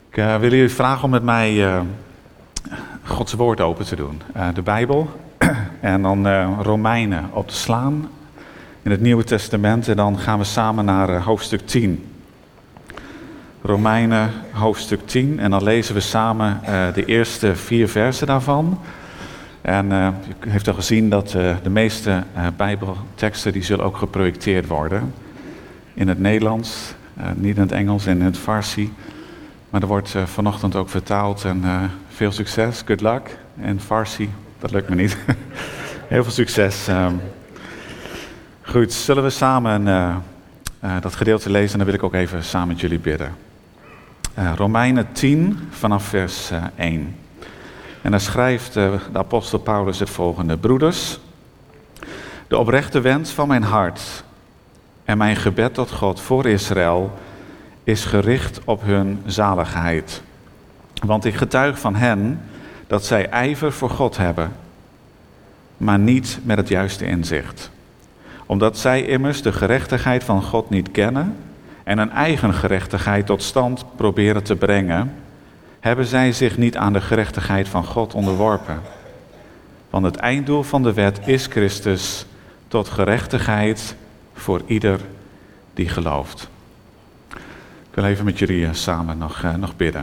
Ik wil jullie vragen om met mij Gods woord open te doen. De Bijbel en dan Romeinen op te slaan in het Nieuwe Testament. En dan gaan we samen naar hoofdstuk 10. Romeinen hoofdstuk 10 en dan lezen we samen de eerste 4 versen daarvan. En u heeft al gezien dat de meeste Bijbelteksten die zullen ook geprojecteerd worden. In het Nederlands, niet in het Engels en in het Farsi. Maar er wordt vanochtend ook vertaald en veel succes, good luck. En Farsi, dat lukt me niet. Heel veel succes. Goed, zullen we samen dat gedeelte lezen en dan wil ik ook even samen met jullie bidden. Romeinen 10 vanaf vers 1. En daar schrijft de apostel Paulus het volgende. Broeders, de oprechte wens van mijn hart en mijn gebed tot God voor Israël is gericht op hun zaligheid. Want ik getuig van hen dat zij ijver voor God hebben, maar niet met het juiste inzicht. Omdat zij immers de gerechtigheid van God niet kennen en een eigen gerechtigheid tot stand proberen te brengen, hebben zij zich niet aan de gerechtigheid van God onderworpen. Want het einddoel van de wet is Christus tot gerechtigheid voor ieder die gelooft. Ik wil even met jullie samen nog bidden.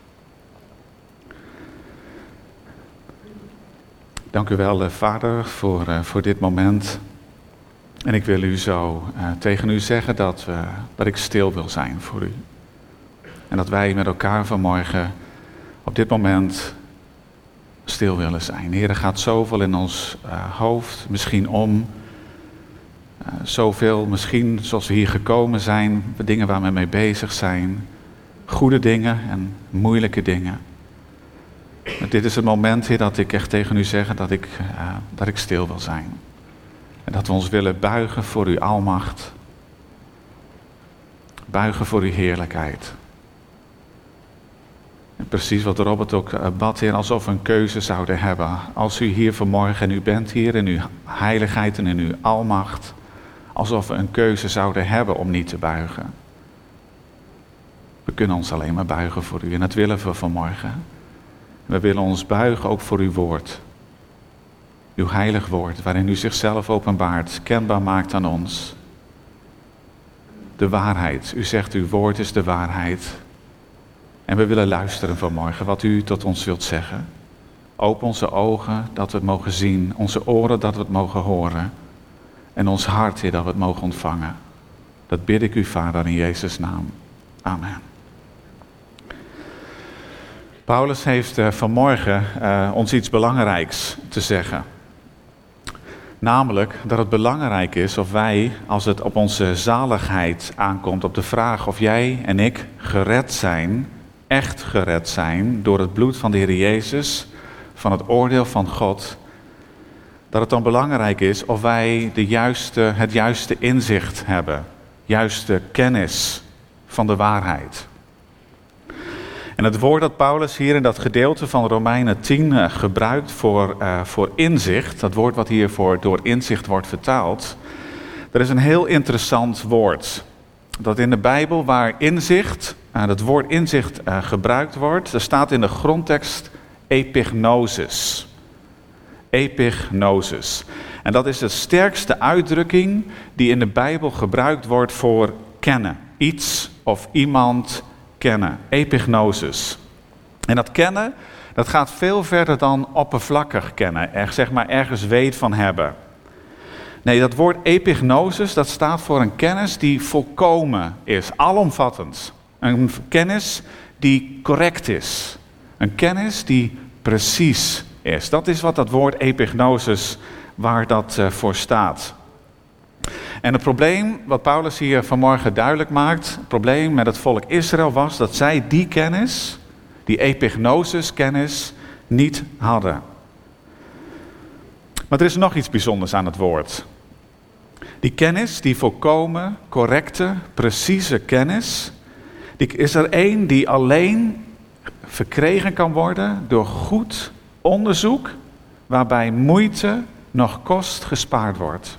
Dank u wel, Vader, voor dit moment. En ik wil u zo tegen u zeggen dat ik stil wil zijn voor u. En dat wij met elkaar vanmorgen op dit moment stil willen zijn. Heer, er gaat zoveel in ons hoofd misschien om. Zoveel, misschien zoals we hier gekomen zijn, dingen waar we mee bezig zijn. Goede dingen en moeilijke dingen. Maar dit is het moment, Heer, dat ik echt tegen u zeg dat ik stil wil zijn. En dat we ons willen buigen voor uw almacht. Buigen voor uw heerlijkheid. En precies wat Robert ook bad, Heer, alsof we een keuze zouden hebben. Als u hier vanmorgen en u bent hier in uw heiligheid en in uw almacht. Alsof we een keuze zouden hebben om niet te buigen. We kunnen ons alleen maar buigen voor u en dat willen we vanmorgen. We willen ons buigen ook voor uw woord. Uw heilig woord, waarin u zichzelf openbaart, kenbaar maakt aan ons. De waarheid. U zegt uw woord is de waarheid. En we willen luisteren vanmorgen wat u tot ons wilt zeggen. Open onze ogen dat we het mogen zien, onze oren dat we het mogen horen. En ons hart, Heer, dat we het mogen ontvangen. Dat bid ik u, Vader, in Jezus' naam. Amen. Paulus heeft vanmorgen ons iets belangrijks te zeggen. Namelijk dat het belangrijk is of wij, als het op onze zaligheid aankomt, op de vraag of jij en ik gered zijn, echt gered zijn door het bloed van de Heer Jezus, van het oordeel van God, dat het dan belangrijk is of wij het juiste inzicht hebben, juiste kennis van de waarheid. En het woord dat Paulus hier in dat gedeelte van Romeinen 10 gebruikt voor inzicht, dat woord wat hiervoor door inzicht wordt vertaald, dat is een heel interessant woord. Dat in de Bijbel waar inzicht, het woord inzicht gebruikt wordt, er staat in de grondtekst epignosis. Epignosis. En dat is de sterkste uitdrukking die in de Bijbel gebruikt wordt voor kennen. Iets of iemand kennen. Epignosis. En dat kennen, dat gaat veel verder dan oppervlakkig kennen. Zeg maar ergens weet van hebben. Nee, dat woord epignosis, dat staat voor een kennis die volkomen is. Alomvattend. Een kennis die correct is. Een kennis die precies is. Dat is wat dat woord epignosis, waar dat voor staat. En het probleem wat Paulus hier vanmorgen duidelijk maakt, het probleem met het volk Israël was dat zij die kennis, die epignosis-kennis, niet hadden. Maar er is nog iets bijzonders aan het woord. Die kennis, die volkomen, correcte, precieze kennis, die is er één die alleen verkregen kan worden door goed onderzoek, waarbij moeite nog kost gespaard wordt.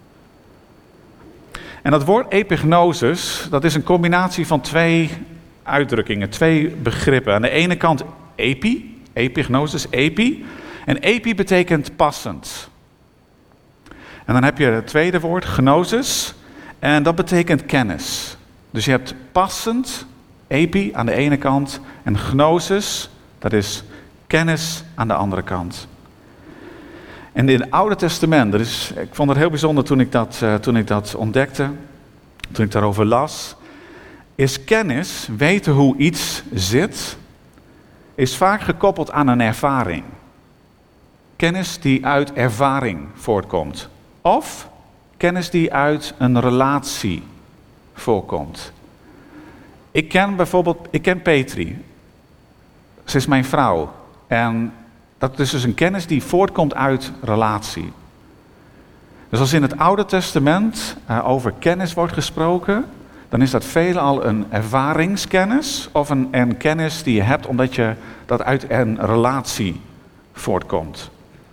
En dat woord epignosis, dat is een combinatie van twee uitdrukkingen, 2 begrippen. Aan de ene kant epi, epignosis, epi. En epi betekent passend. En dan heb je het tweede woord, gnosis. En dat betekent kennis. Dus je hebt passend, epi aan de ene kant. En gnosis, dat is kennis aan de andere kant. En in het Oude Testament, ik vond het heel bijzonder toen ik dat ontdekte, toen ik daarover las, is kennis, weten hoe iets zit, is vaak gekoppeld aan een ervaring. Kennis die uit ervaring voortkomt. Of kennis die uit een relatie voorkomt. Ik ken Petri. Ze is mijn vrouw. En dat is dus een kennis die voortkomt uit relatie. Dus als in het Oude Testament over kennis wordt gesproken, dan is dat veelal een ervaringskennis of een kennis die je hebt omdat je dat uit een relatie voortkomt.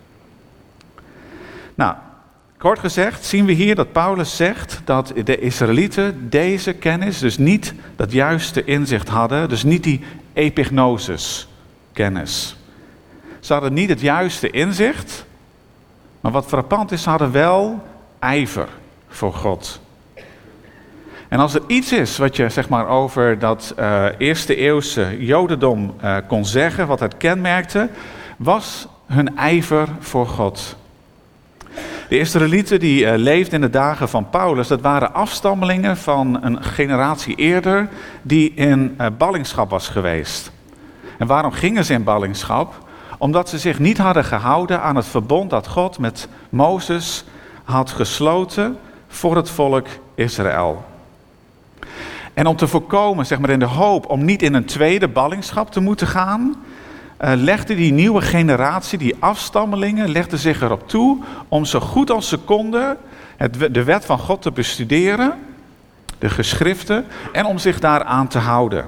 Nou, kort gezegd zien we hier dat Paulus zegt dat de Israëlieten deze kennis, dus niet dat juiste inzicht hadden, dus niet die epignosis kennis. Ze hadden niet het juiste inzicht, maar wat frappant is, ze hadden wel ijver voor God. En als er iets is wat je zeg maar over dat eerste eeuwse Jodendom kon zeggen, wat het kenmerkte, was hun ijver voor God. De Israëlieten die leefden in de dagen van Paulus, dat waren afstammelingen van een generatie eerder die in ballingschap was geweest. En waarom gingen ze in ballingschap? Omdat ze zich niet hadden gehouden aan het verbond dat God met Mozes had gesloten voor het volk Israël. En om te voorkomen, zeg maar in de hoop om niet in een tweede ballingschap te moeten gaan, legde die nieuwe generatie, die afstammelingen, legden zich erop toe om zo goed als ze konden de wet van God te bestuderen, de geschriften, en om zich daaraan te houden.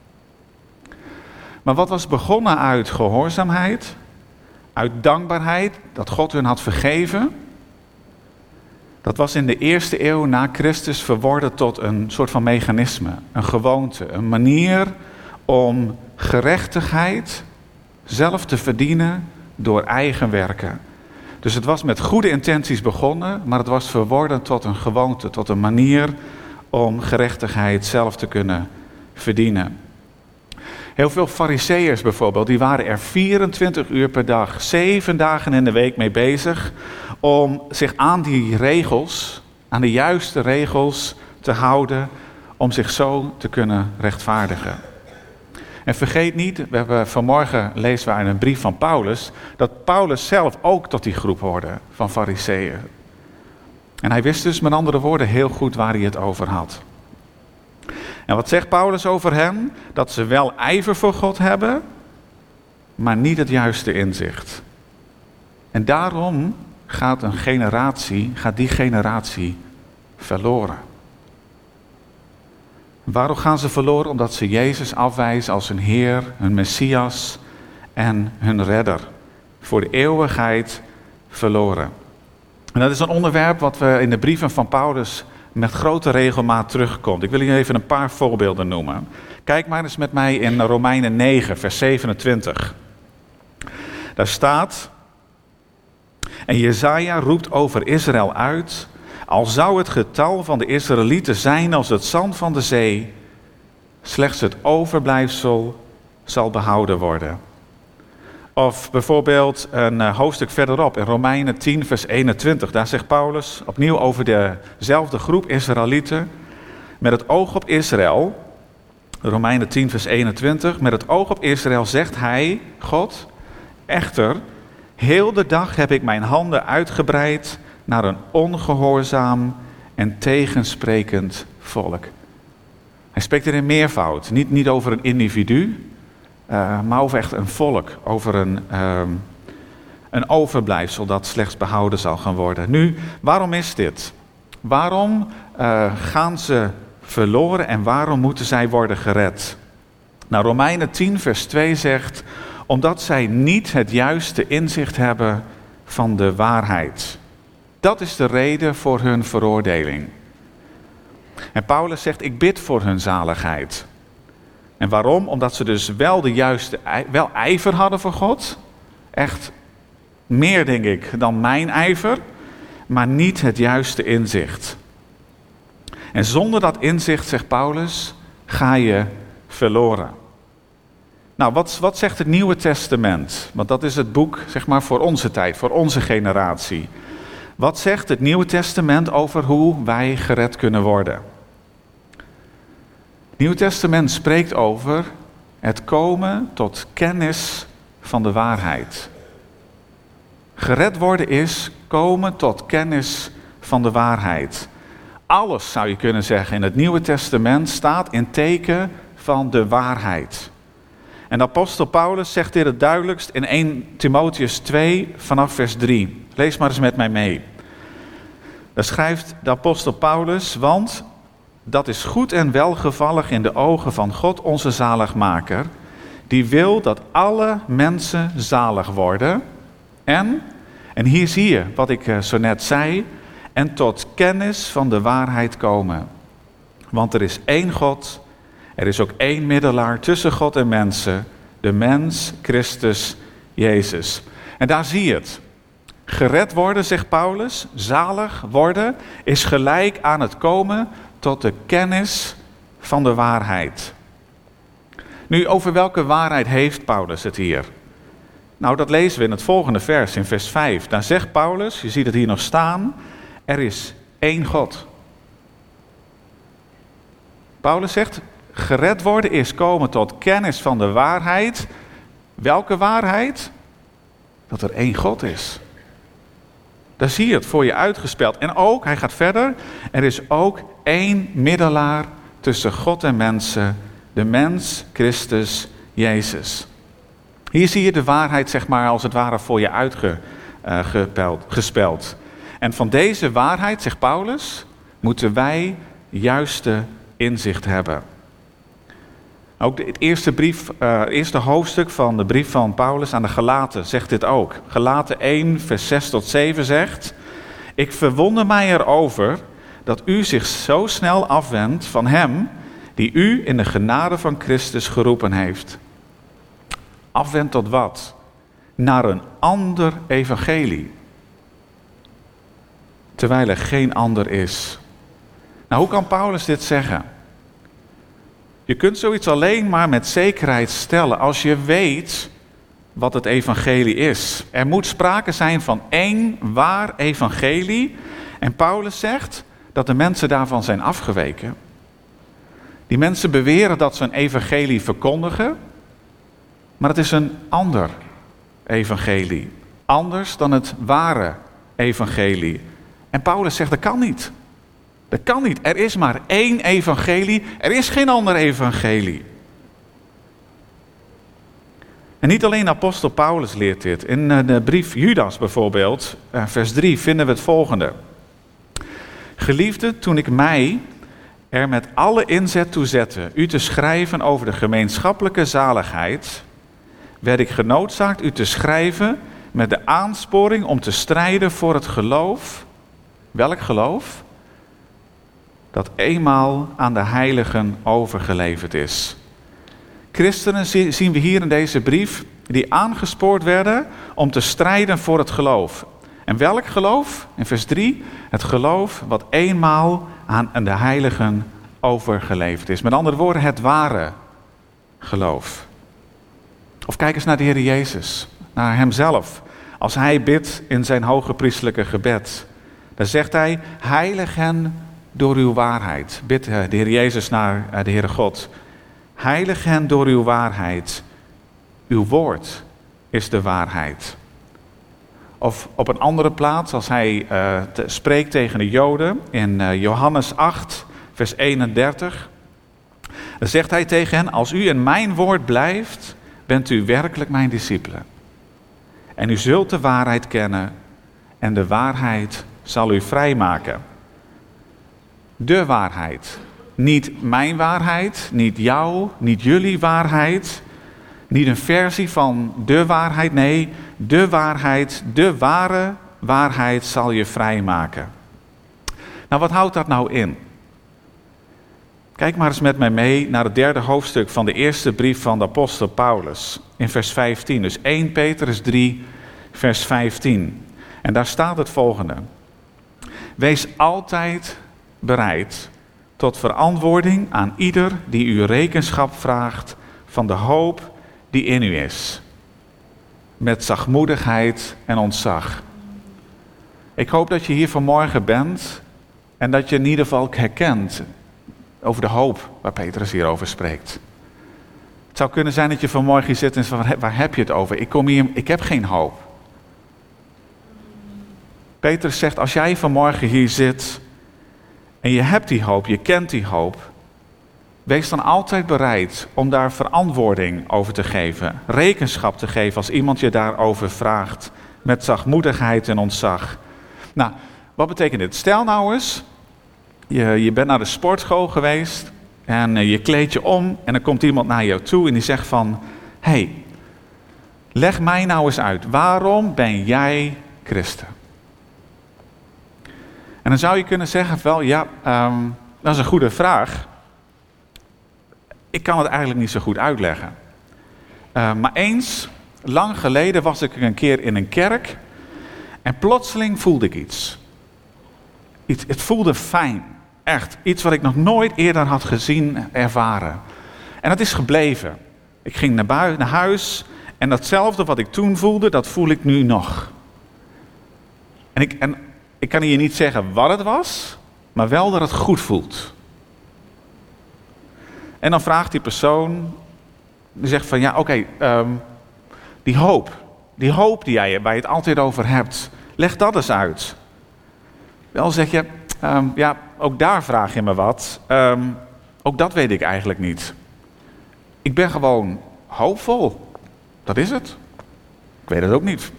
Maar wat was begonnen uit gehoorzaamheid, uit dankbaarheid, dat God hun had vergeven, dat was in de eerste eeuw na Christus verworden tot een soort van mechanisme, een gewoonte, een manier om gerechtigheid zelf te verdienen door eigen werken. Dus het was met goede intenties begonnen, maar het was verworden tot een gewoonte, tot een manier om gerechtigheid zelf te kunnen verdienen. Heel veel Farizeeërs bijvoorbeeld, die waren er 24 uur per dag, 7 dagen in de week mee bezig om zich aan die regels, aan de juiste regels te houden, om zich zo te kunnen rechtvaardigen. En vergeet niet, vanmorgen lezen we uit een brief van Paulus, dat Paulus zelf ook tot die groep hoorde van Farizeeën. En hij wist dus met andere woorden heel goed waar hij het over had. En wat zegt Paulus over hen? Dat ze wel ijver voor God hebben, maar niet het juiste inzicht. En daarom gaat die generatie verloren. Waarom gaan ze verloren? Omdat ze Jezus afwijzen als hun Heer, hun Messias en hun Redder. Voor de eeuwigheid verloren. En dat is een onderwerp wat we in de brieven van Paulus met grote regelmaat terugkomt. Ik wil hier even een paar voorbeelden noemen. Kijk maar eens met mij in Romeinen 9, vers 27. Daar staat: en Jesaja roept over Israël uit: al zou het getal van de Israëlieten zijn als het zand van de zee, slechts het overblijfsel zal behouden worden. Of bijvoorbeeld een hoofdstuk verderop in Romeinen 10 vers 21. Daar zegt Paulus opnieuw over dezelfde groep Israëlieten. Met het oog op Israël, Romeinen 10 vers 21. Met het oog op Israël zegt hij, God, echter, heel de dag heb ik mijn handen uitgebreid naar een ongehoorzaam en tegensprekend volk. Hij spreekt er in meervoud, niet over een individu, maar over echt een volk, over een overblijfsel dat slechts behouden zal gaan worden. Nu, waarom is dit? Waarom gaan ze verloren en waarom moeten zij worden gered? Nou, Romeinen 10 vers 2 zegt: omdat zij niet het juiste inzicht hebben van de waarheid. Dat is de reden voor hun veroordeling. En Paulus zegt: ik bid voor hun zaligheid. En waarom? Omdat ze dus wel wel ijver hadden voor God. Echt meer, denk ik, dan mijn ijver. Maar niet het juiste inzicht. En zonder dat inzicht, zegt Paulus, ga je verloren. Nou, wat zegt het Nieuwe Testament? Want dat is het boek, zeg maar, voor onze tijd, voor onze generatie. Wat zegt het Nieuwe Testament over hoe wij gered kunnen worden? Het Nieuwe Testament spreekt over het komen tot kennis van de waarheid. Gered worden is komen tot kennis van de waarheid. Alles, zou je kunnen zeggen, in het Nieuwe Testament staat in teken van de waarheid. En de apostel Paulus zegt dit het duidelijkst in 1 Timotheüs 2 vanaf vers 3. Lees maar eens met mij mee. Daar schrijft de apostel Paulus, want dat is goed en welgevallig in de ogen van God onze zaligmaker, die wil dat alle mensen zalig worden en hier zie je wat ik zo net zei, en tot kennis van de waarheid komen. Want er is één God, er is ook één middelaar tussen God en mensen, de mens Christus Jezus. En daar zie je het. Gered worden, zegt Paulus, zalig worden, is gelijk aan het komen tot de kennis van de waarheid. Nu, over welke waarheid heeft Paulus het hier? Nou, dat lezen we in het volgende vers, in vers 5. Daar zegt Paulus, je ziet het hier nog staan, er is één God. Paulus zegt, gered worden is komen tot kennis van de waarheid. Welke waarheid? Dat er één God is. Daar zie je het voor je uitgespeld. En ook, hij gaat verder, er is ook één middelaar tussen God en mensen, de mens Christus Jezus. Hier zie je de waarheid, zeg maar, als het ware voor je uitgespeld. En van deze waarheid, zegt Paulus, moeten wij juiste inzicht hebben. Ook het eerste hoofdstuk van de brief van Paulus aan de Galaten zegt dit ook. Galaten 1, vers 6 tot 7 zegt, ik verwonder mij erover dat u zich zo snel afwendt van hem die u in de genade van Christus geroepen heeft. Afwendt tot wat? Naar een ander evangelie. Terwijl er geen ander is. Nou, hoe kan Paulus dit zeggen? Je kunt zoiets alleen maar met zekerheid stellen als je weet wat het evangelie is. Er moet sprake zijn van één waar evangelie. En Paulus zegt dat de mensen daarvan zijn afgeweken. Die mensen beweren dat ze een evangelie verkondigen, maar het is een ander evangelie. Anders dan het ware evangelie. En Paulus zegt dat kan niet. Dat kan niet. Er is maar één evangelie. Er is geen ander evangelie. En niet alleen apostel Paulus leert dit. In de brief Judas bijvoorbeeld, vers 3, vinden we het volgende. Geliefde, toen ik mij er met alle inzet toe zette u te schrijven over de gemeenschappelijke zaligheid, werd ik genoodzaakt u te schrijven met de aansporing om te strijden voor het geloof. Welk geloof? Dat eenmaal aan de heiligen overgeleverd is. Christenen zien we hier in deze brief die aangespoord werden om te strijden voor het geloof. En welk geloof? In vers 3, het geloof wat eenmaal aan de heiligen overgeleverd is. Met andere woorden, het ware geloof. Of kijk eens naar de Heer Jezus, naar hemzelf. Als hij bidt in zijn hoge priestelijke gebed, dan zegt hij, heilig hen door uw waarheid. Bidt de Heer Jezus naar de Heere God. Heilig hen door uw waarheid. Uw woord is de waarheid. Of op een andere plaats, als hij spreekt tegen de Joden in Johannes 8, vers 31. Dan zegt hij tegen hen, als u in mijn woord blijft, bent u werkelijk mijn discipelen. En u zult de waarheid kennen en de waarheid zal u vrijmaken. De waarheid. Niet mijn waarheid, niet jouw, niet jullie waarheid. Niet een versie van de waarheid, nee, de waarheid, de ware waarheid zal je vrijmaken. Nou, wat houdt dat nou in? Kijk maar eens met mij mee naar het 3e hoofdstuk van de eerste brief van de apostel Paulus. In vers 15, dus 1 Petrus 3, vers 15. En daar staat het volgende. Wees altijd bereid tot verantwoording aan ieder die u rekenschap vraagt van de hoop die in u is. Met zachtmoedigheid en ontzag. Ik hoop dat je hier vanmorgen bent en dat je in ieder geval herkent over de hoop waar Petrus hier over spreekt. Het zou kunnen zijn dat je vanmorgen hier zit en zegt, waar heb je het over? Ik kom hier, ik heb geen hoop. Petrus zegt, als jij vanmorgen hier zit en je hebt die hoop, je kent die hoop, wees dan altijd bereid om daar verantwoording over te geven, rekenschap te geven als iemand je daarover vraagt, met zachtmoedigheid en ontzag. Nou, wat betekent dit? Stel nou eens, je bent naar de sportschool geweest en je kleedt je om en dan komt iemand naar jou toe en die zegt van, hey, leg mij nou eens uit, waarom ben jij christen? En dan zou je kunnen zeggen, wel ja, dat is een goede vraag. Ik kan het eigenlijk niet zo goed uitleggen. Maar eens, lang geleden was ik een keer in een kerk en plotseling voelde ik iets. Het voelde fijn, echt. Iets wat ik nog nooit eerder had gezien, ervaren. En dat is gebleven. Ik ging naar huis en datzelfde wat ik toen voelde, dat voel ik nu nog. En ik kan hier niet zeggen wat het was, maar wel dat het goed voelt. En dan vraagt die persoon, die zegt van ja, oké, die hoop waar je het altijd over hebt, leg dat eens uit. Wel zeg je, ja, ook daar vraag je me wat. Ook dat weet ik eigenlijk niet. Ik ben gewoon hoopvol. Dat is het. Ik weet het ook niet.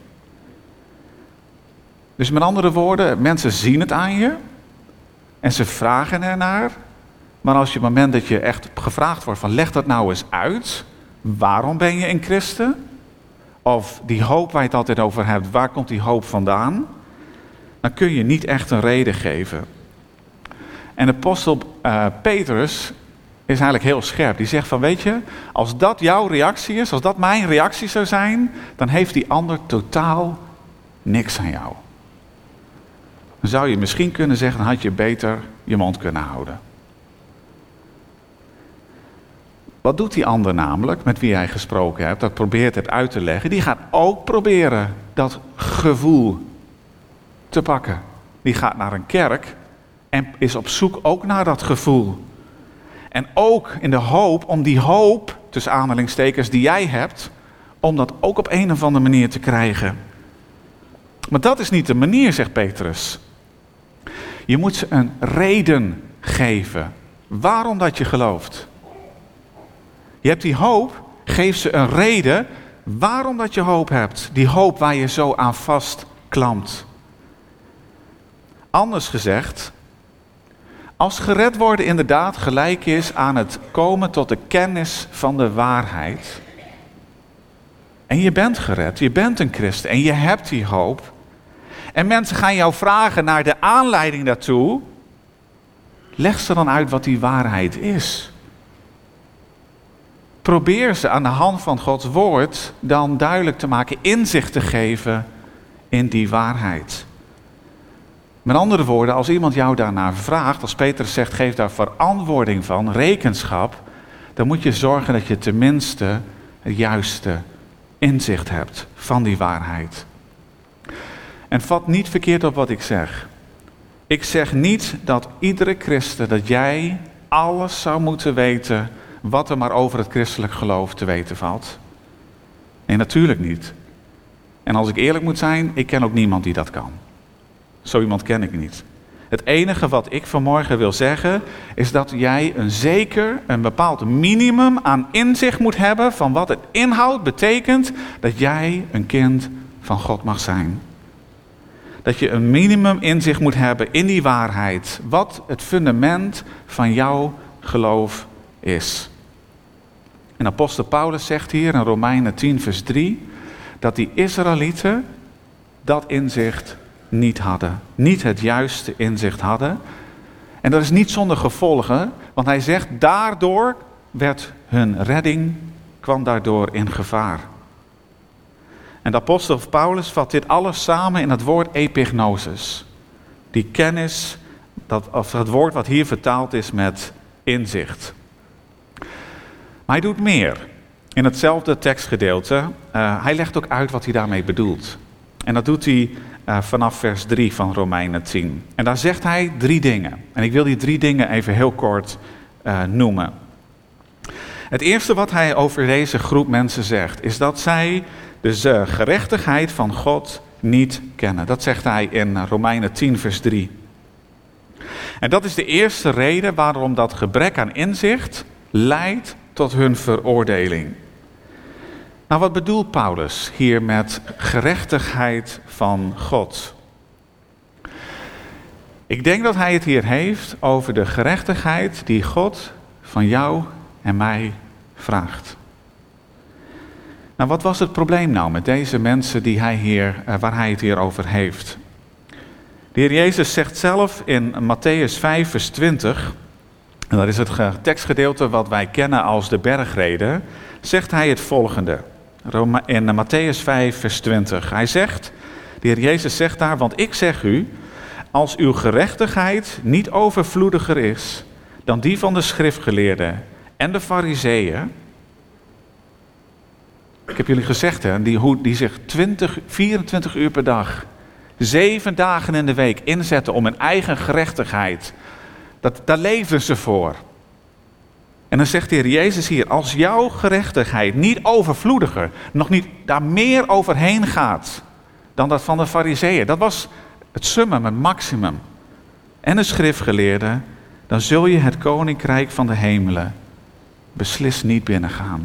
Dus met andere woorden, mensen zien het aan je en ze vragen ernaar. Maar als je op het moment dat je echt gevraagd wordt van leg dat nou eens uit. Waarom ben je een christen? Of die hoop waar je het altijd over hebt, waar komt die hoop vandaan? Dan kun je niet echt een reden geven. En de apostel Petrus is eigenlijk heel scherp. Die zegt van weet je, als dat jouw reactie is, als dat mijn reactie zou zijn, dan heeft die ander totaal niks aan jou. Dan zou je misschien kunnen zeggen, dan had je beter je mond kunnen houden. Wat doet die ander namelijk, met wie jij gesproken hebt, dat probeert hebt uit te leggen? Die gaat ook proberen dat gevoel te pakken. Die gaat naar een kerk en is op zoek ook naar dat gevoel. En ook in de hoop om die hoop, tussen aanhalingstekens, die jij hebt, om dat ook op een of andere manier te krijgen. Maar dat is niet de manier, zegt Petrus. Je moet ze een reden geven. Waarom dat je gelooft. Je hebt die hoop, geef ze een reden waarom dat je hoop hebt. Die hoop waar je zo aan vastklampt. Anders gezegd, als gered worden inderdaad gelijk is aan het komen tot de kennis van de waarheid. En je bent gered, je bent een christen en je hebt die hoop. En mensen gaan jou vragen naar de aanleiding daartoe. Leg ze dan uit wat die waarheid is. Probeer ze aan de hand van Gods woord dan duidelijk te maken, inzicht te geven in die waarheid. Met andere woorden, als iemand jou daarnaar vraagt, als Petrus zegt, geef daar verantwoording van, rekenschap, dan moet je zorgen dat je tenminste het juiste inzicht hebt van die waarheid. En vat niet verkeerd op wat ik zeg. Ik zeg niet dat iedere christen, dat jij alles zou moeten weten wat er maar over het christelijk geloof te weten valt. Nee, natuurlijk niet. En als ik eerlijk moet zijn, ik ken ook niemand die dat kan. Zo iemand ken ik niet. Het enige wat ik vanmorgen wil zeggen, is dat jij een bepaald minimum aan inzicht moet hebben van wat het inhoudt, betekent dat jij een kind van God mag zijn. Dat je een minimum inzicht moet hebben in die waarheid, wat het fundament van jouw geloof is. En apostel Paulus zegt hier in Romeinen 10 vers 3, dat die Israëlieten dat inzicht niet hadden. Niet het juiste inzicht hadden. En dat is niet zonder gevolgen, want hij zegt, daardoor werd hun redding, kwam daardoor in gevaar. En de apostel Paulus vat dit alles samen in het woord epignosis. Die kennis, of het woord wat hier vertaald is met inzicht. Maar hij doet meer. In hetzelfde tekstgedeelte, hij legt ook uit wat hij daarmee bedoelt. En dat doet hij vanaf vers 3 van Romeinen 10. En daar zegt hij 3 dingen. En ik wil die 3 dingen even heel kort noemen. Het eerste wat hij over deze groep mensen zegt, is dat zij de gerechtigheid van God niet kennen. Dat zegt hij in Romeinen 10 vers 3. En dat is de eerste reden waarom dat gebrek aan inzicht leidt tot hun veroordeling. Nou, wat bedoelt Paulus hier met gerechtigheid van God? Ik denk dat hij het hier heeft over de gerechtigheid die God van jou en mij vraagt. Nou, wat was het probleem nou met deze mensen waar hij het hier over heeft? De Heer Jezus zegt zelf in Mattheüs 5 vers 20, en dat is het tekstgedeelte wat wij kennen als de bergrede, zegt hij het volgende. In Mattheüs 5 vers 20. Hij zegt, de Heer Jezus zegt daar, want ik zeg u, als uw gerechtigheid niet overvloediger is dan die van de schriftgeleerden en de farizeeën. Ik heb jullie gezegd, hè, die zich 24 uur per dag, 7 dagen in de week inzetten om hun eigen gerechtigheid. Daar leefden ze voor. En dan zegt de Heer Jezus hier, als jouw gerechtigheid niet overvloediger, nog niet daar meer overheen gaat dan dat van de farizeeën. Dat was het summum, het maximum. En de schriftgeleerden, dan zul je het koninkrijk van de hemelen beslist niet binnengaan.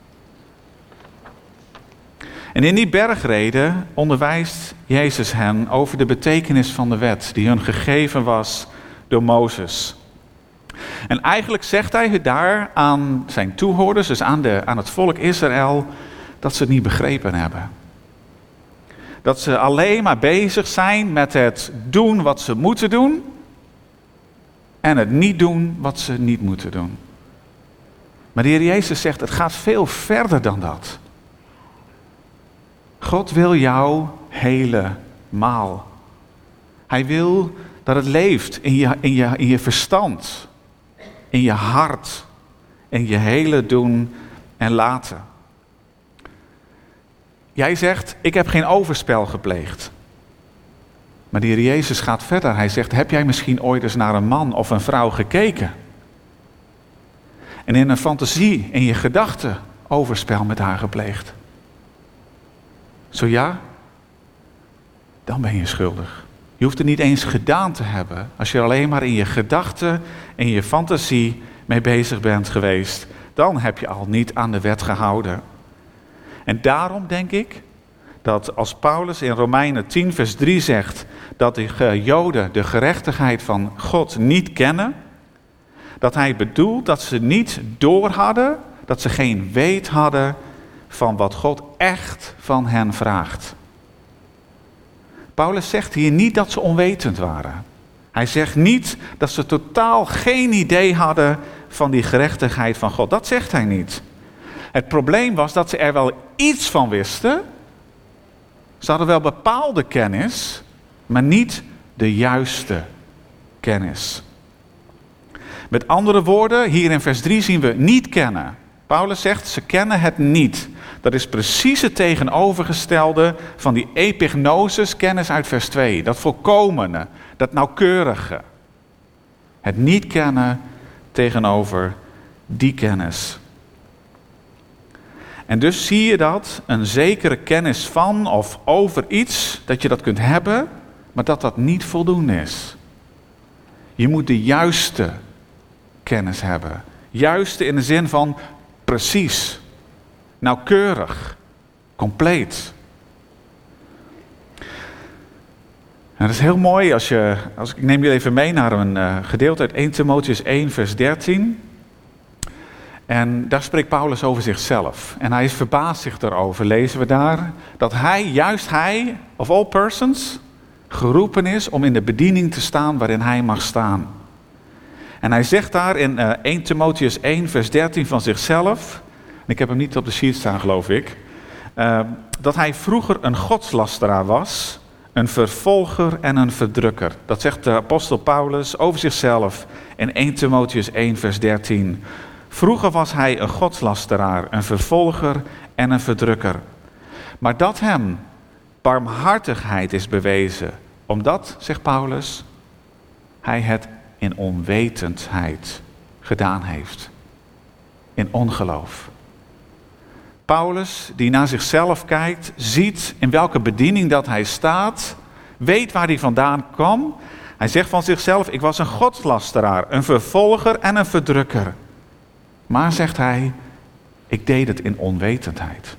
En in die bergrede onderwijst Jezus hen over de betekenis van de wet die hun gegeven was door Mozes. En eigenlijk zegt hij daar aan zijn toehoorders, dus aan het volk Israël, dat ze het niet begrepen hebben. Dat ze alleen maar bezig zijn met het doen wat ze moeten doen en het niet doen wat ze niet moeten doen. Maar de Heer Jezus zegt, het gaat veel verder dan dat. God wil jou helemaal. Hij wil dat het leeft in je verstand, in je hart, in je hele doen en laten. Jij zegt, ik heb geen overspel gepleegd. Maar de Heer Jezus gaat verder. Hij zegt, heb jij misschien ooit eens naar een man of een vrouw gekeken? En in een fantasie, in je gedachten, overspel met haar gepleegd? Zo ja, dan ben je schuldig. Je hoeft het niet eens gedaan te hebben. Als je alleen maar in je gedachten, in je fantasie mee bezig bent geweest, dan heb je al niet aan de wet gehouden. En daarom denk ik dat als Paulus in Romeinen 10 vers 3 zegt dat de Joden de gerechtigheid van God niet kennen, dat hij bedoelt dat ze niet door hadden, dat ze geen weet hadden van wat God echt van hen vraagt. Paulus zegt hier niet dat ze onwetend waren. Hij zegt niet dat ze totaal geen idee hadden van die gerechtigheid van God. Dat zegt hij niet. Het probleem was dat ze er wel iets van wisten. Ze hadden wel bepaalde kennis, maar niet de juiste kennis. Met andere woorden, hier in vers 3 zien we niet kennen. Paulus zegt, ze kennen het niet. Dat is precies het tegenovergestelde van die epignosis kennis uit vers 2. Dat volkomene, dat nauwkeurige. Het niet kennen tegenover die kennis. En dus zie je dat een zekere kennis van of over iets, dat je dat kunt hebben, maar dat dat niet voldoende is. Je moet de juiste kennis hebben. Juiste in de zin van precies, nauwkeurig, compleet. En dat is heel mooi ik neem jullie even mee naar een gedeelte uit 1 Timotheüs 1 vers 13. En daar spreekt Paulus over zichzelf. En hij verbaast zich daarover, lezen we daar, dat hij, of all persons, geroepen is om in de bediening te staan waarin hij mag staan. En hij zegt daar in 1 Timotheüs 1 vers 13 van zichzelf, ik heb hem niet op de sheet staan geloof ik, dat hij vroeger een godslasteraar was, een vervolger en een verdrukker. Dat zegt de apostel Paulus over zichzelf in 1 Timotheüs 1 vers 13. Vroeger was hij een godslasteraar, een vervolger en een verdrukker. Maar dat hem barmhartigheid is bewezen, omdat, zegt Paulus, hij het in onwetendheid gedaan heeft. In ongeloof. Paulus, die naar zichzelf kijkt, ziet in welke bediening dat hij staat, weet waar hij vandaan kwam. Hij zegt van zichzelf, ik was een godslasteraar, een vervolger en een verdrukker. Maar, zegt hij, ik deed het in onwetendheid.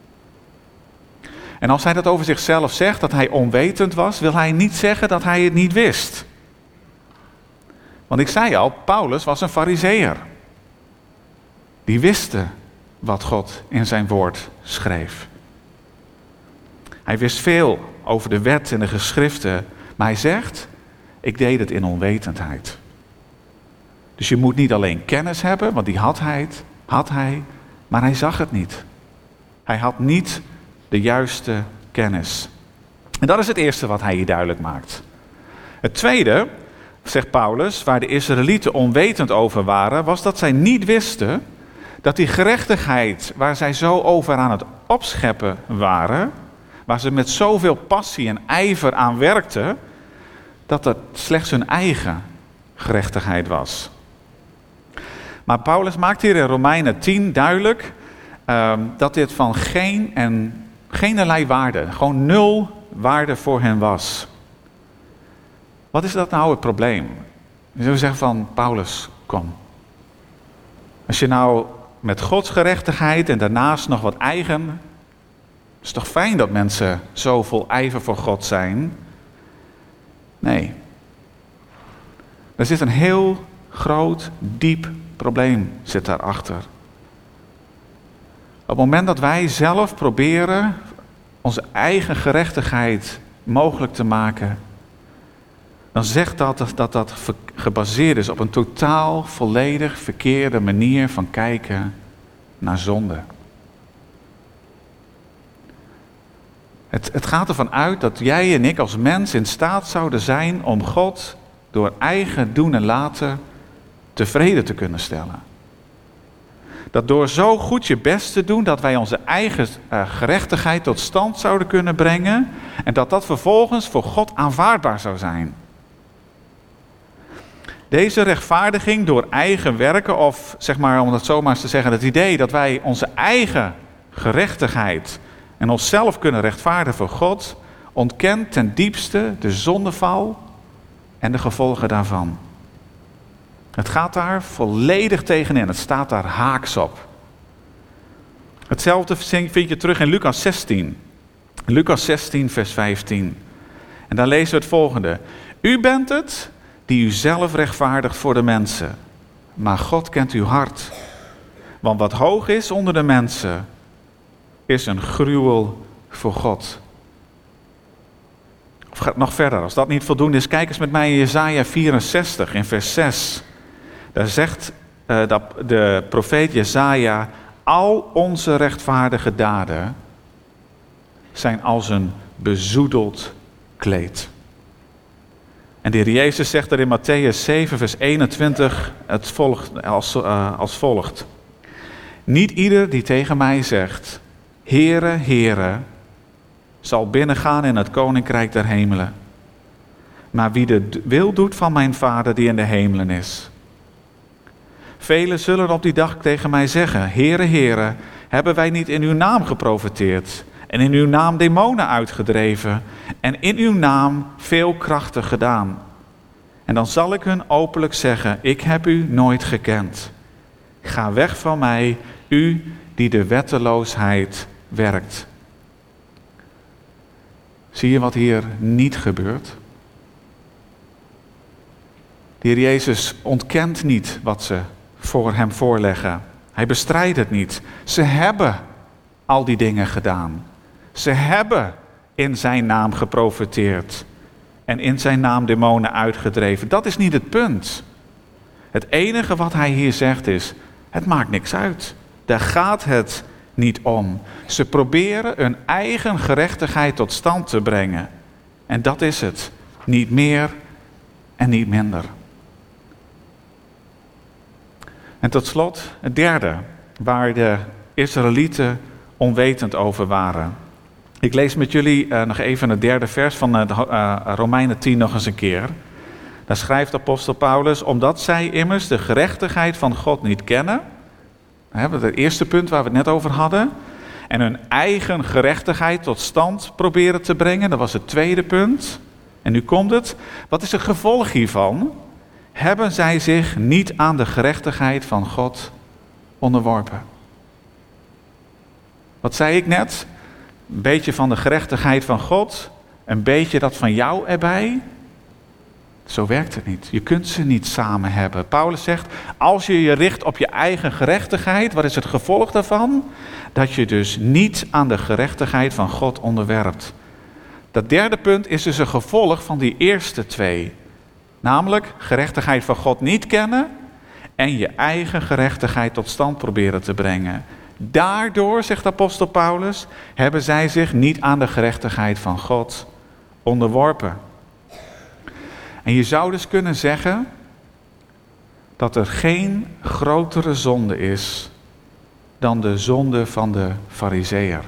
En als hij dat over zichzelf zegt, dat hij onwetend was, wil hij niet zeggen dat hij het niet wist. Want ik zei al, Paulus was een Farizeeër. Die wisten wat God in zijn woord schreef. Hij wist veel over de wet en de geschriften, maar hij zegt, ik deed het in onwetendheid. Dus je moet niet alleen kennis hebben, want die had hij, maar hij zag het niet. Hij had niet de juiste kennis. En dat is het eerste wat hij hier duidelijk maakt. Het tweede, zegt Paulus, waar de Israëlieten onwetend over waren, was dat zij niet wisten dat die gerechtigheid waar zij zo over aan het opscheppen waren, waar ze met zoveel passie en ijver aan werkten, dat het slechts hun eigen gerechtigheid was. Maar Paulus maakt hier in Romeinen 10 duidelijk dat dit van geenerlei waarde, gewoon 0 waarde voor hen was. Wat is dat nou het probleem? Je zou zeggen van, Paulus, kom. Als je nou met Gods gerechtigheid en daarnaast nog wat eigen, het is toch fijn dat mensen zo vol ijver voor God zijn? Nee. Er zit een heel groot, diep probleem zit daarachter. Op het moment dat wij zelf proberen onze eigen gerechtigheid mogelijk te maken, dan zegt dat gebaseerd is op een totaal volledig verkeerde manier van kijken naar zonde. Het gaat ervan uit dat jij en ik als mens in staat zouden zijn om God door eigen doen en laten tevreden te kunnen stellen. Dat door zo goed je best te doen, dat wij onze eigen gerechtigheid tot stand zouden kunnen brengen en dat dat vervolgens voor God aanvaardbaar zou zijn. Deze rechtvaardiging door eigen werken, of zeg maar om dat zomaar eens te zeggen, het idee dat wij onze eigen gerechtigheid en onszelf kunnen rechtvaardigen voor God, ontkent ten diepste de zondeval en de gevolgen daarvan. Het gaat daar volledig tegenin, het staat daar haaks op. Hetzelfde vind je terug in Lucas 16. Lucas 16 vers 15. En dan lezen we het volgende. U bent het die u zelf rechtvaardigt voor de mensen. Maar God kent uw hart. Want wat hoog is onder de mensen, is een gruwel voor God. Of gaat nog verder, als dat niet voldoende is, kijk eens met mij in Jesaja 64 in vers 6. Daar zegt de profeet Jesaja, al onze rechtvaardige daden zijn als een bezoedeld kleed. En de Heer Jezus zegt er in Mattheüs 7 vers 21 het volgt, als volgt. Niet ieder die tegen mij zegt, Heere, Heere, zal binnengaan in het koninkrijk der hemelen. Maar wie de wil doet van mijn Vader die in de hemelen is. Velen zullen op die dag tegen mij zeggen, Heere, Heere, hebben wij niet in uw naam geprofeteerd en in uw naam demonen uitgedreven en in uw naam veel krachten gedaan? En dan zal ik hun openlijk zeggen, ik heb u nooit gekend. Ga weg van mij, u die de wetteloosheid werkt. Zie je wat hier niet gebeurt? De Heer Jezus ontkent niet wat ze voor hem voorleggen. Hij bestrijdt het niet. Ze hebben al die dingen gedaan. Ze hebben in zijn naam geprofeteerd en in zijn naam demonen uitgedreven. Dat is niet het punt. Het enige wat hij hier zegt is, het maakt niks uit. Daar gaat het niet om. Ze proberen hun eigen gerechtigheid tot stand te brengen. En dat is het. Niet meer en niet minder. En tot slot het derde, waar de Israëlieten onwetend over waren. Ik lees met jullie nog even het derde vers van Romeinen 10 nog eens een keer. Daar schrijft apostel Paulus, omdat zij immers de gerechtigheid van God niet kennen. Het eerste punt waar we het net over hadden. En hun eigen gerechtigheid tot stand proberen te brengen. Dat was het tweede punt. En nu komt het. Wat is het gevolg hiervan? Hebben zij zich niet aan de gerechtigheid van God onderworpen? Wat zei ik net? Een beetje van de gerechtigheid van God. Een beetje dat van jou erbij. Zo werkt het niet. Je kunt ze niet samen hebben. Paulus zegt, als je je richt op je eigen gerechtigheid, wat is het gevolg daarvan? Dat je dus niet aan de gerechtigheid van God onderwerpt. Dat derde punt is dus een gevolg van die eerste twee. Namelijk gerechtigheid van God niet kennen en je eigen gerechtigheid tot stand proberen te brengen. Daardoor, zegt apostel Paulus, hebben zij zich niet aan de gerechtigheid van God onderworpen. En je zou dus kunnen zeggen dat er geen grotere zonde is dan de zonde van de Farizeeër.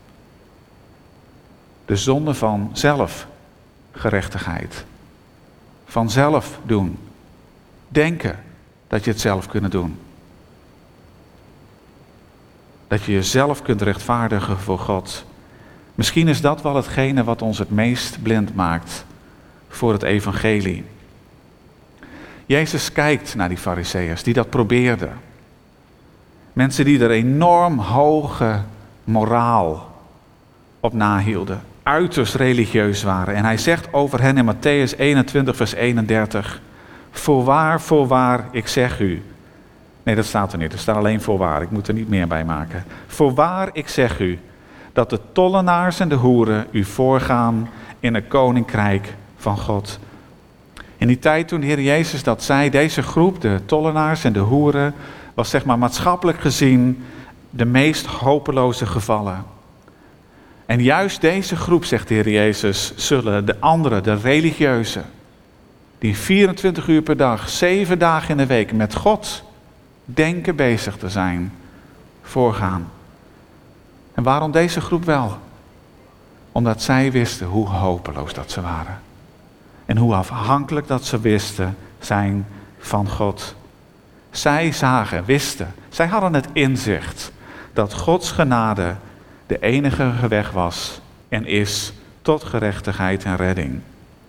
De zonde van zelfgerechtigheid. Van zelf doen. Denken dat je het zelf kunt doen. Dat je jezelf kunt rechtvaardigen voor God. Misschien is dat wel hetgene wat ons het meest blind maakt voor het evangelie. Jezus kijkt naar die Farizeeërs die dat probeerden. Mensen die er enorm hoge moraal op nahielden. Uiterst religieus waren. En hij zegt over hen in Mattheüs 21 vers 31. Voorwaar, voorwaar, ik zeg u. Nee, dat staat er niet. Er staat alleen voorwaar. Ik moet er niet meer bij maken. Voorwaar, ik zeg u, dat de tollenaars en de hoeren u voorgaan in het koninkrijk van God. In die tijd toen de Heer Jezus dat zei, deze groep, de tollenaars en de hoeren, was zeg maar maatschappelijk gezien de meest hopeloze gevallen. En juist deze groep, zegt de Heer Jezus, zullen de anderen, de religieuzen, die 24 uur per dag, 7 dagen in de week met God denken bezig te zijn, voorgaan. En waarom deze groep wel? Omdat zij wisten hoe hopeloos dat ze waren. En hoe afhankelijk dat ze wisten zijn van God. Zij zagen, wisten, zij hadden het inzicht dat Gods genade de enige weg was en is tot gerechtigheid en redding.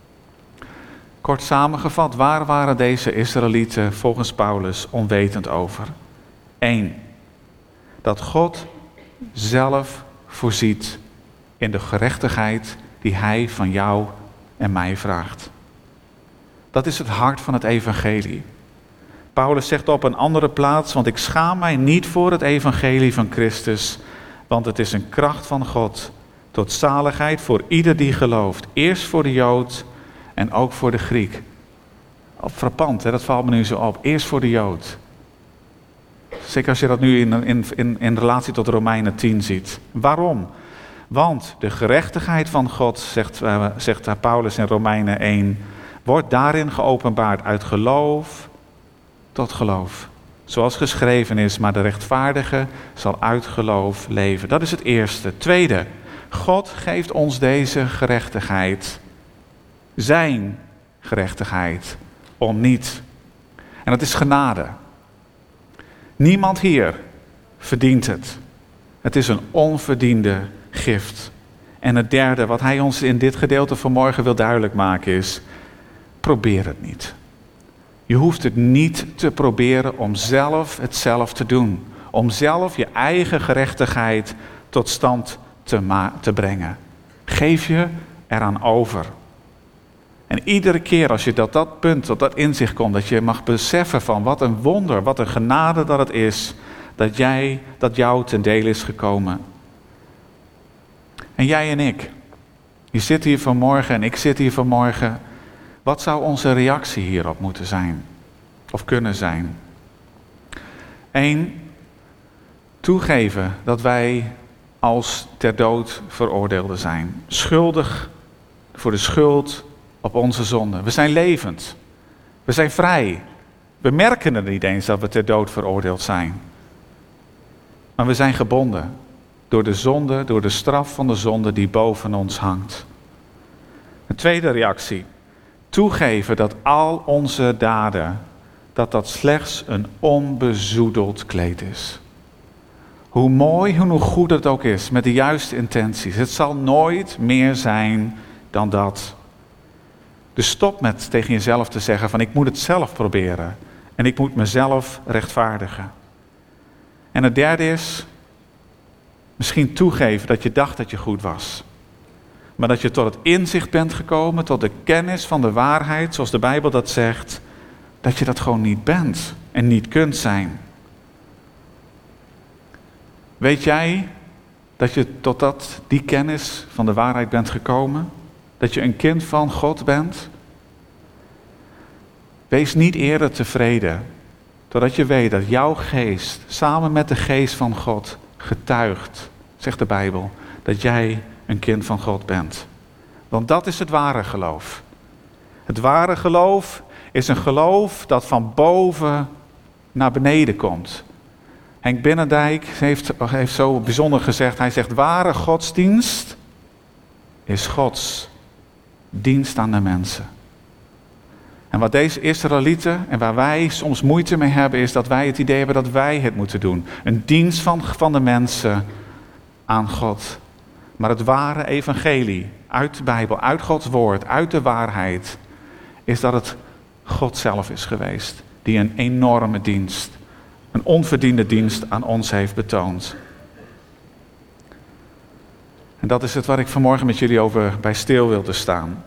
Kort samengevat, waar waren deze Israëlieten volgens Paulus onwetend over? 1. Dat God zelf voorziet in de gerechtigheid die Hij van jou en mij vraagt. Dat is het hart van het evangelie. Paulus zegt op een andere plaats, want ik schaam mij niet voor het evangelie van Christus, want het is een kracht van God tot zaligheid voor ieder die gelooft. Eerst voor de Jood en ook voor de Griek. Frappant, hè? Dat valt me nu zo op. Eerst voor de Jood. Zeker als je dat nu in relatie tot Romeinen 10 ziet. Waarom? Want de gerechtigheid van God, zegt Paulus in Romeinen 1, wordt daarin geopenbaard uit geloof tot geloof. Zoals geschreven is, maar de rechtvaardige zal uit geloof leven. Dat is het eerste. Tweede, God geeft ons deze gerechtigheid. Zijn gerechtigheid, om niet. En dat is genade. Niemand hier verdient het. Het is een onverdiende gift. En het derde, wat hij ons in dit gedeelte vanmorgen wil duidelijk maken is, probeer het niet. Je hoeft het niet te proberen om zelf het zelf te doen. Om zelf je eigen gerechtigheid tot stand te brengen. Geef je eraan over. En iedere keer als je tot dat punt, tot dat inzicht komt, dat je mag beseffen van wat een wonder, wat een genade dat het is, dat jou ten deel is gekomen. En jij en ik, je zit hier vanmorgen en ik zit hier vanmorgen. Wat zou onze reactie hierop moeten zijn? of kunnen zijn. 1. Toegeven dat wij als ter dood veroordeelden zijn. Schuldig voor de schuld op onze zonde. We zijn levend. We zijn vrij. We merken er niet eens dat we ter dood veroordeeld zijn. Maar we zijn gebonden door de zonde, door de straf van de zonde die boven ons hangt. Een tweede reactie. Toegeven dat al onze daden, dat slechts een onbezoedeld kleed is. Hoe mooi en hoe goed het ook is, met de juiste intenties. Het zal nooit meer zijn dan dat. Dus stop met tegen jezelf te zeggen van ik moet het zelf proberen. En ik moet mezelf rechtvaardigen. En het derde is, misschien toegeven dat je dacht dat je goed was. Maar dat je tot het inzicht bent gekomen, tot de kennis van de waarheid, zoals de Bijbel dat zegt, dat je dat gewoon niet bent en niet kunt zijn. Weet jij dat je tot die kennis van de waarheid bent gekomen? Dat je een kind van God bent? Wees niet eerder tevreden, totdat je weet dat jouw geest, samen met de geest van God, getuigt, zegt de Bijbel, dat jij een kind van God bent. Want dat is het ware geloof. Het ware geloof is een geloof dat van boven naar beneden komt. Henk Binnendijk heeft zo bijzonder gezegd, hij zegt, ware godsdienst is Gods dienst aan de mensen. En wat deze Israëlieten en waar wij soms moeite mee hebben, is dat wij het idee hebben dat wij het moeten doen. Een dienst van de mensen aan God. Maar het ware evangelie uit de Bijbel, uit Gods woord, uit de waarheid, is dat het God zelf is geweest. Die een enorme dienst, een onverdiende dienst aan ons heeft betoond. En dat is het waar ik vanmorgen met jullie over bij stil wilde staan.